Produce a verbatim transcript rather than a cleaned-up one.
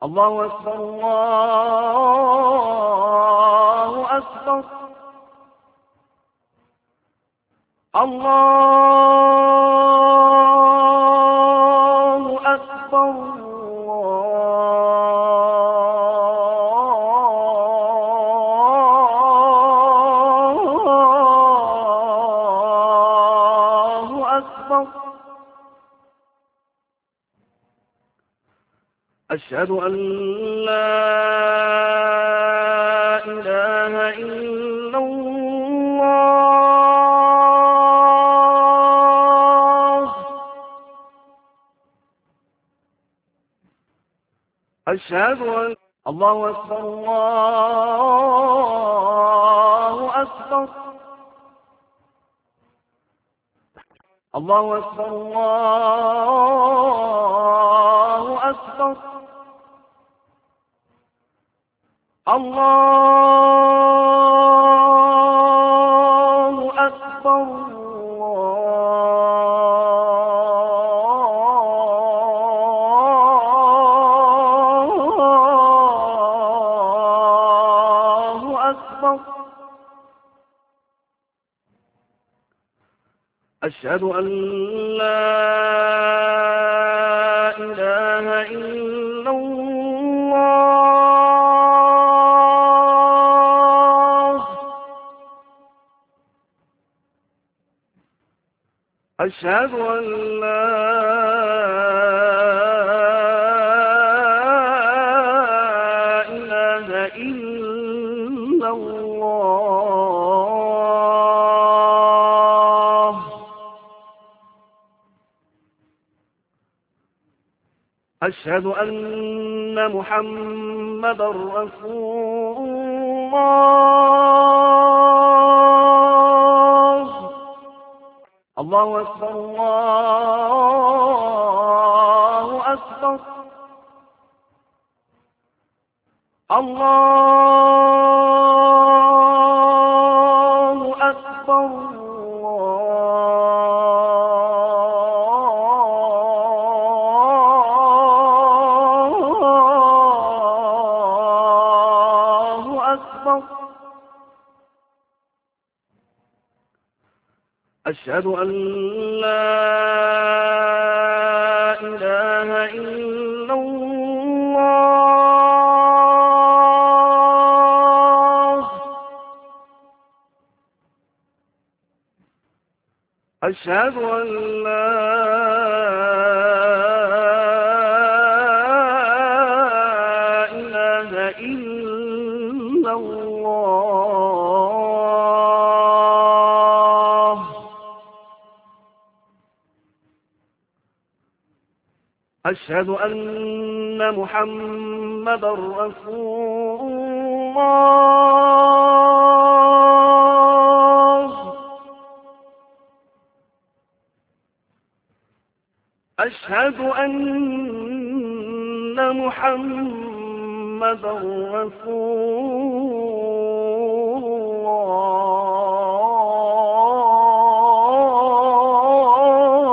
الله أكبر الله أكبر الله أكبر الله أكبر. أشهد أن لا إله إلا الله. أشهد أن الله أكبر الله أكبر الله أكبر الله أكبر الله أكبر الله أكبر. أشهد أن لا إله إلا الله. أشهد أن لا إله إلا الله. أشهد أن محمدا رسول الله. الله أكبر الله أكبر الله أكبر الله أكبر. أشهد أن لا إله إلا الله. أشهد أن لا إله إلا الله. أشهد أن محمدا رسول الله. أشهد أن محمدا رسول الله.